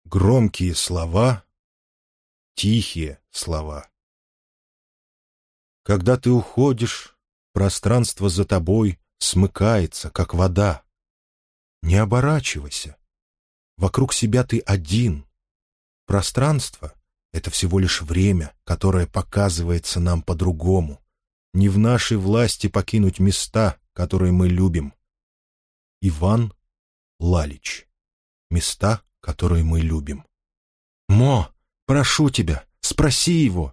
Громкие слова, тихие слова. Когда ты уходишь, пространство за тобой смыкается, как вода. Не оборачивайся. Вокруг себя ты один. Пространство — это всего лишь время, которое показывается нам по-другому. Не в нашей власти покинуть места, которые мы любим. Иван Лалич. Места, которые мы любим. «Мо, прошу тебя, спроси его!»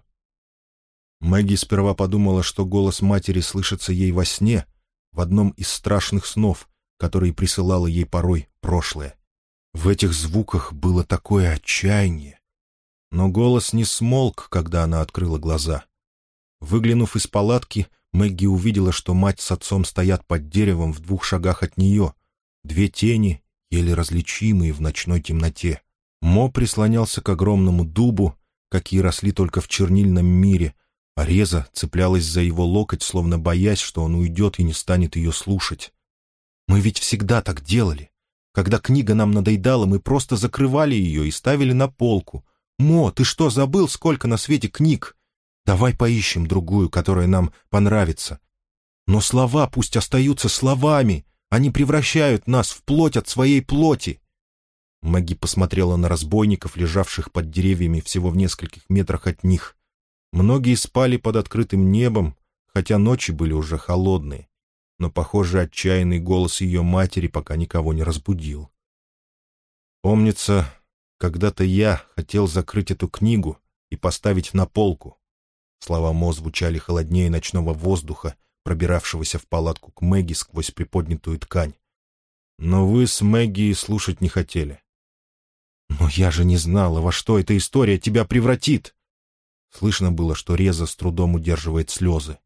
Мэгги сперва подумала, что голос матери слышится ей во сне, в одном из страшных снов, которые присылало ей порой прошлое. В этих звуках было такое отчаяние. Но голос не смолк, когда она открыла глаза. Выглянув из палатки, Мэгги увидела, что мать с отцом стоят под деревом в 2 шагах от нее, 2 тени, еле различимые в ночной темноте. Мо прислонялся к огромному дубу, какие росли только в чернильном мире, а Реза цеплялась за его локоть, словно боясь, что он уйдет и не станет ее слушать. «Мы ведь всегда так делали. Когда книга нам надоедала, мы просто закрывали ее и ставили на полку. Мо, ты что, забыл, сколько на свете книг? Давай поищем другую, которая нам понравится. Но слова пусть остаются словами. Они превращают нас в плоть от своей плоти». Мэгги посмотрела на разбойников, лежавших под деревьями всего в нескольких метрах от них. Многие спали под открытым небом, хотя ночи были уже холодные, но, похоже, отчаянный голос ее матери пока никого не разбудил. «Помнится, когда-то я хотел закрыть эту книгу и поставить на полку». Слова Мо звучали холоднее ночного воздуха, пробиравшегося в палатку к Мэгги сквозь приподнятую ткань. «Но вы с Мэгги слушать не хотели». «Но я же не знала, во что эта история тебя превратит!» Слышно было, что Реза с трудом удерживает слезы.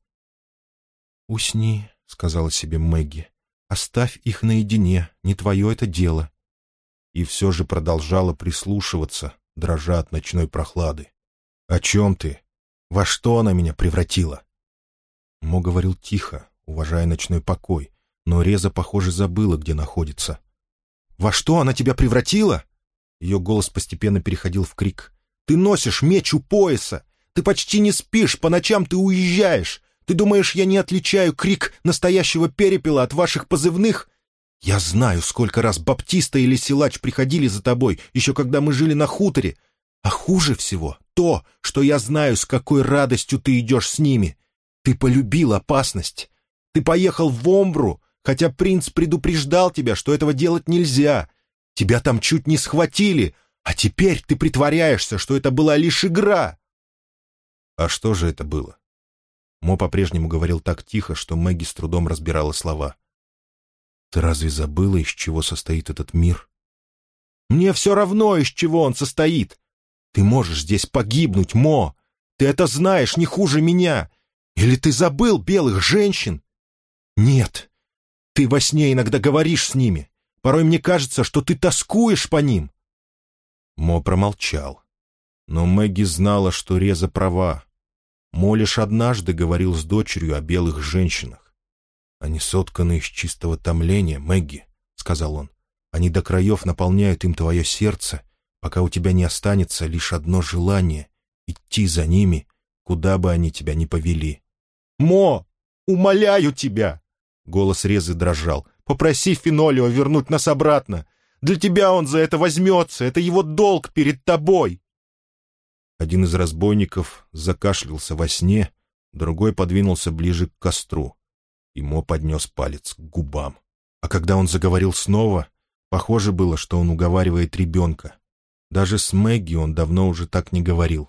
«Усни», — сказала себе Мэгги. «Оставь их наедине, не твое это дело». И все же продолжала прислушиваться, дрожа от ночной прохлады. «О чем ты? Во что она меня превратила?» Мо говорил тихо, уважая ночной покой, но Реза, похоже, забыла, где находится. «Во что она тебя превратила?» Ее голос постепенно переходил в крик. «Ты носишь меч у пояса! Ты почти не спишь, по ночам ты уезжаешь! Ты думаешь, я не отличаю крик настоящего перепела от ваших позывных? Я знаю, сколько раз Баптиста или Силач приходили за тобой, еще когда мы жили на хуторе. А хуже всего то, что я знаю, с какой радостью ты идешь с ними. Ты полюбил опасность. Ты поехал в Омбру, хотя принц предупреждал тебя, что этого делать нельзя. Тебя там чуть не схватили, а теперь ты притворяешься, что это была лишь игра». «А что же это было?» Мо по-прежнему говорил так тихо, что Мэгги с трудом разбирала слова. «Ты разве забыла, из чего состоит этот мир?» «Мне все равно, из чего он состоит. Ты можешь здесь погибнуть, Мо. Ты это знаешь не хуже меня. Или ты забыл белых женщин? Нет. Ты во сне иногда говоришь с ними. Порой мне кажется, что ты тоскуешь по ним». Мо промолчал. Но Мэгги знала, что Реза права. Мо лишь однажды говорил с дочерью о белых женщинах. «Они сотканы из чистого томления, Мэгги», — сказал он. «Они до краев наполняют им твое сердце, пока у тебя не останется лишь одно желание — идти за ними, куда бы они тебя ни повели». «Мо, умоляю тебя!» — голос Резы дрожал. «Попроси Фенолио вернуть нас обратно. Для тебя он за это возьмется. Это его долг перед тобой». Один из разбойников закашлялся во сне, другой подвинулся ближе к костру. И Мо поднес палец к губам. А когда он заговорил снова, похоже было, что он уговаривает ребенка. Даже с Мэгги он давно уже так не говорил.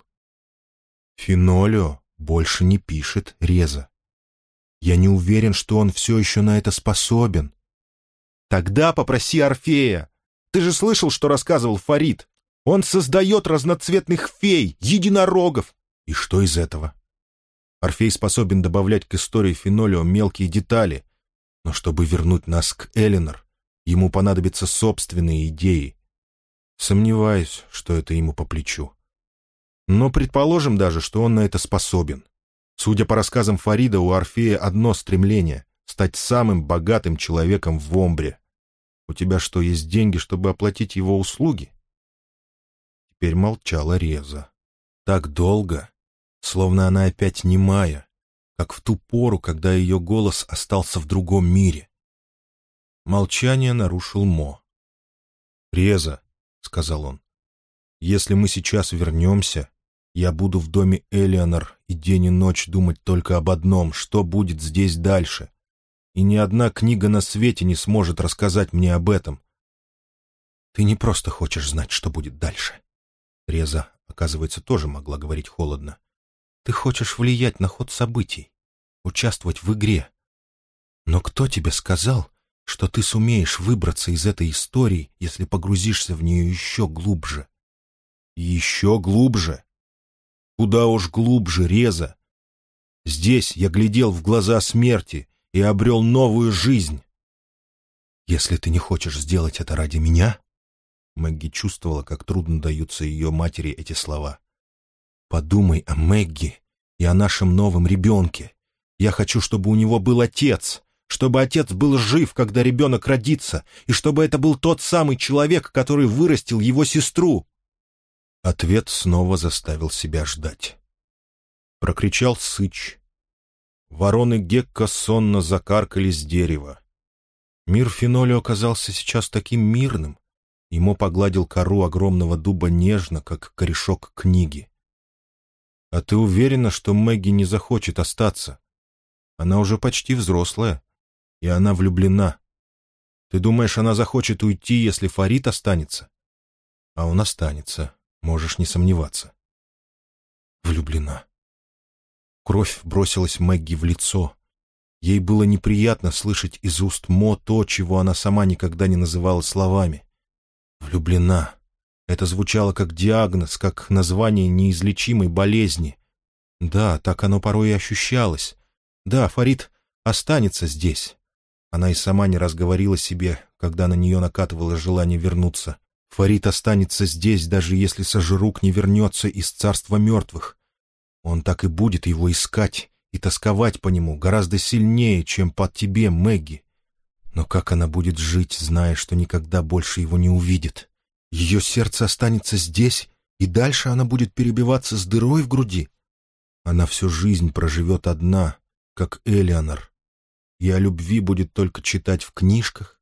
«Фенолио больше не пишет, Реза. Я не уверен, что он все еще на это способен». «Тогда попроси Орфея. Ты же слышал, что рассказывал Фарид? Он создает разноцветных фей, единорогов. И что из этого? Орфей способен добавлять к истории Фенолио мелкие детали, но чтобы вернуть нас к Эленор, ему понадобятся собственные идеи. Сомневаюсь, что это ему по плечу. Но предположим даже, что он на это способен. Судя по рассказам Фарида, у Орфея одно стремление — стать самым богатым человеком в Омбре. У тебя что, есть деньги, чтобы оплатить его услуги? Теперь молчала Реза. Так долго, словно она опять немая, как в ту пору, когда ее голос остался в другом мире. Молчание нарушил Мо. «Реза», — сказал он, — «если мы сейчас вернемся, я буду в доме Элеонор и день и ночь думать только об одном, что будет здесь дальше. И ни одна книга на свете не сможет рассказать мне об этом». «Ты не просто хочешь знать, что будет дальше». Реза, оказывается, тоже могла говорить холодно. «Ты хочешь влиять на ход событий, участвовать в игре. Но кто тебе сказал, что ты сумеешь выбраться из этой истории, если погрузишься в нее еще глубже?» «Еще глубже? Куда уж глубже, Реза. Здесь я глядел в глаза смерти и обрел новую жизнь». «Если ты не хочешь сделать это ради меня...» Мэгги чувствовала, как трудно даются ее матери эти слова. «Подумай о Мэгги и о нашем новом ребенке. Я хочу, чтобы у него был отец, чтобы отец был жив, когда ребенок родится, и чтобы это был тот самый человек, который вырастил его сестру». Ответ снова заставил себя ждать. Прокричал Сыч. Вороны Гекка сонно закаркали с дерева. Мир Фенолио оказался сейчас таким мирным. Ему погладил кору огромного дуба нежно, как корешок книги. «А ты уверена, что Мэгги не захочет остаться? Она уже почти взрослая, и она влюблена. Ты думаешь, она захочет уйти, если Фарид останется? А он останется, можешь не сомневаться». Влюблена. Кровь бросилась Мэгги в лицо. Ей было неприятно слышать из уст Мо то, чего она сама никогда не называла словами. Влюблена. Это звучало как диагноз, как название неизлечимой болезни. Да, так оно порой и ощущалось. Да, Фарид останется здесь. Она и сама не раз говорила себе, когда на нее накатывало желание вернуться. Фарид останется здесь, даже если Сожрук не вернется из царства мертвых. Он так и будет его искать и тосковать по нему гораздо сильнее, чем по тебе, Мэгги. Но как она будет жить, зная, что никогда больше его не увидит? Ее сердце останется здесь, и дальше она будет перебиваться с дырой в груди. Она всю жизнь проживет одна, как Элеонор, и о любви будет только читать в книжках.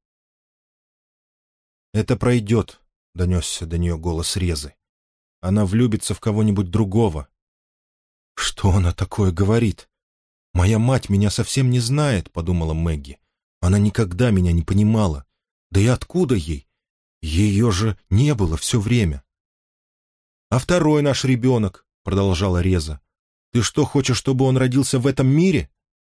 «Это пройдет», — донесся до нее голос Резы. «Она влюбится в кого-нибудь другого». «Что она такое говорит? Моя мать меня совсем не знает», — подумала Мэгги. «Она никогда меня не понимала. Да и откуда ей? Ее же не было все время». «А второй наш ребенок», — продолжала Реза. «Ты что, хочешь, чтобы он родился в этом мире?»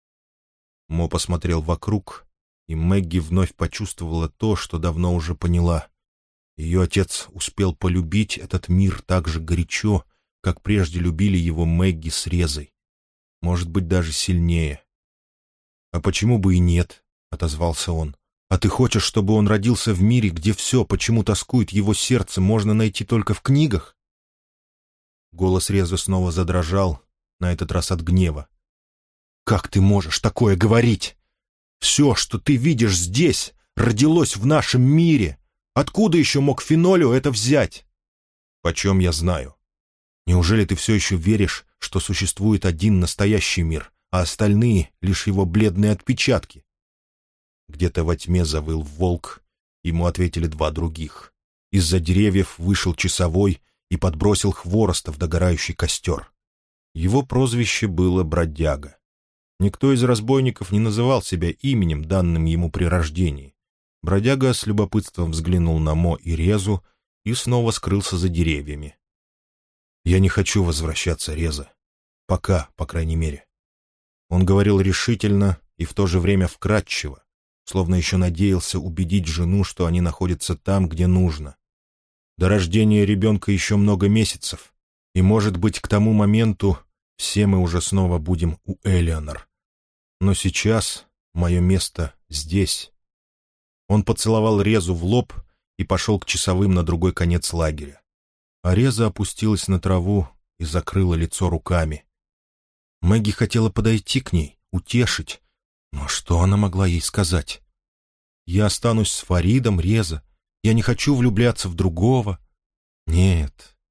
Мо посмотрел вокруг, и Мэгги вновь почувствовала то, что давно уже поняла. Ее отец успел полюбить этот мир так же горячо, как прежде любили его Мэгги с Резой. Может быть, даже сильнее. «А почему бы и нет?» — отозвался он. «А ты хочешь, чтобы он родился в мире, где все, почему тоскует его сердце, можно найти только в книгах?» Голос Резы снова задрожал, на этот раз от гнева. «Как ты можешь такое говорить? Все, что ты видишь здесь, родилось в нашем мире. Откуда еще мог Фенолио это взять?» «Почем я знаю? Неужели ты все еще веришь, что существует один настоящий мир, а остальные — лишь его бледные отпечатки?» Где-то во тьме завыл волк, ему ответили два других. Из-за деревьев вышел часовой и подбросил хвороста в догорающий костер. Его прозвище было Бродяга. Никто из разбойников не называл себя именем, данным ему при рождении. Бродяга с любопытством взглянул на Мо и Резу и снова скрылся за деревьями. «Я не хочу возвращаться, Реза. Пока, по крайней мере». Он говорил решительно и в то же время вкратчиво, словно еще надеялся убедить жену, что они находятся там, где нужно. До рождения ребенка еще много месяцев, и, может быть, к тому моменту все мы уже снова будем у Элеонор. Но сейчас мое место здесь». Он поцеловал Резу в лоб и пошел к часовым на другой конец лагеря. А Реза опустилась на траву и закрыла лицо руками. Мэгги хотела подойти к ней, утешить, но что она могла ей сказать? «Я останусь с Фаридом, Реза. Я не хочу влюбляться в другого». Нет,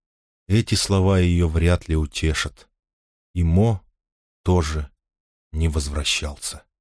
Эти слова ее вряд ли утешат. И Мо тоже не возвращался.